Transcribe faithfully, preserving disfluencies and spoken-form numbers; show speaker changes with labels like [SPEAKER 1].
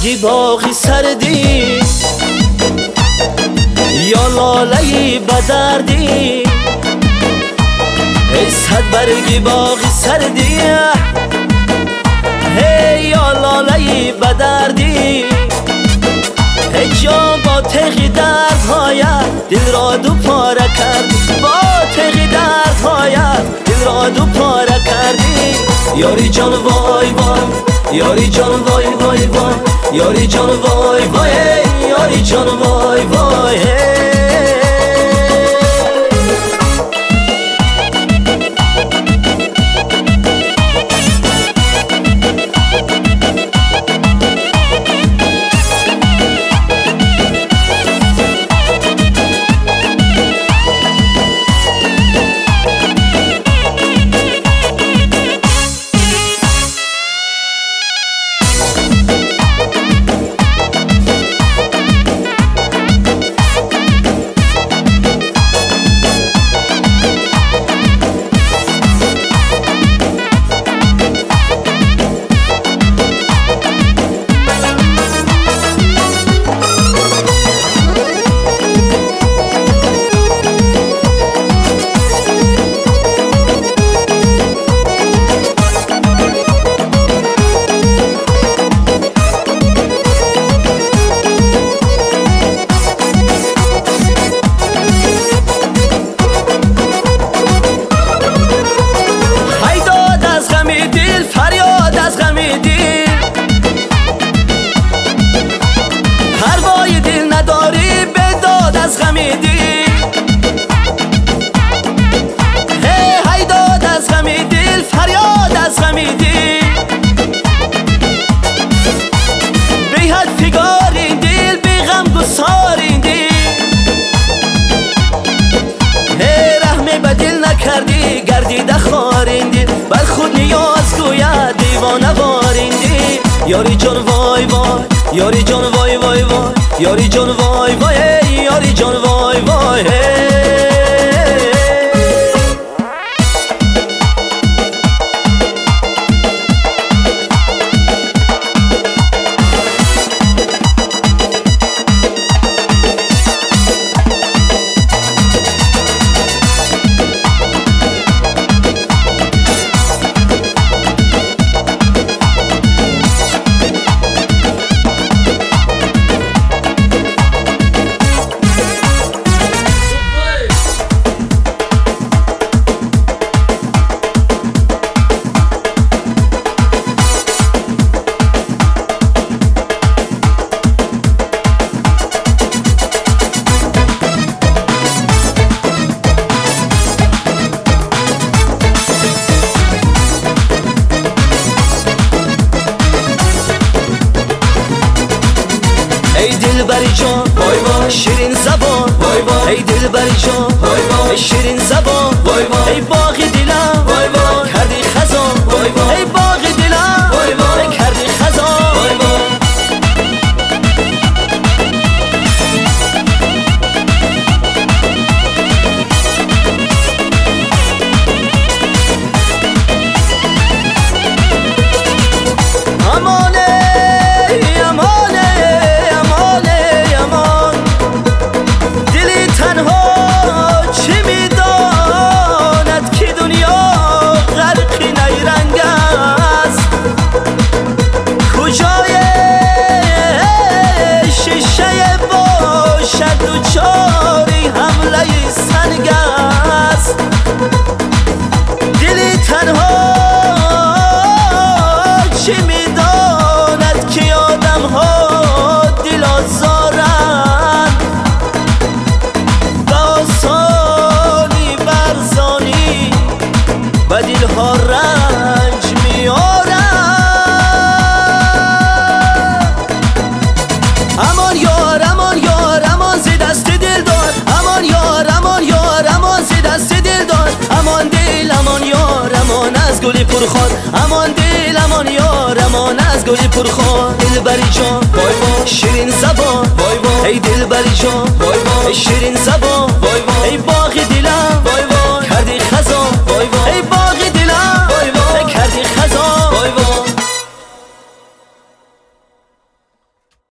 [SPEAKER 1] برگی باغی سردی یا لاله بدردی، ای صد برگی باغی سردی هی یا لاله بدردی، ای جان با تغی دردهایت دل را دو پاره کردی، با تغی دردهایت دل را دو پاره کردی. یاری جان وای وای، یاری جان وای وای وای، یاری جان وای وای، یاری جان وای وای. کردی گردیده خاریندی، بر خود نیاز گوید دیوانه واریندی. یاری جان وای وای، یاری جان وای وای وای، یاری جان وای وای، یاری جان وای وای. ای دلبری جان وای وای، شیرین زبان وای وای، ای دلبری جان وای وای، شیرین زبان وای وای، ای باغ دلم وای وای کردی خزان وای وای، ای باغ دلم وای وای کردی خزان وای وای. امانه امانه چاری حمله سنگ است، دلی تنها چی میداند که آدم ها دل آزارند، به آسانی برزانی و دل ها رنج میارند. امان یار امان یار، امان زی دست دل دار، امان یار امان یار، امان زی دست دل دار، امان دل امان یار، امان از گلی پرخار، امان دل امان یار، امان از گلی پرخار. دلبری جان وای وای، شیرین زبان وای وای، ای دلبری جان وای وای، شیرین زبان وای وای، ای باغ دلم وای وای.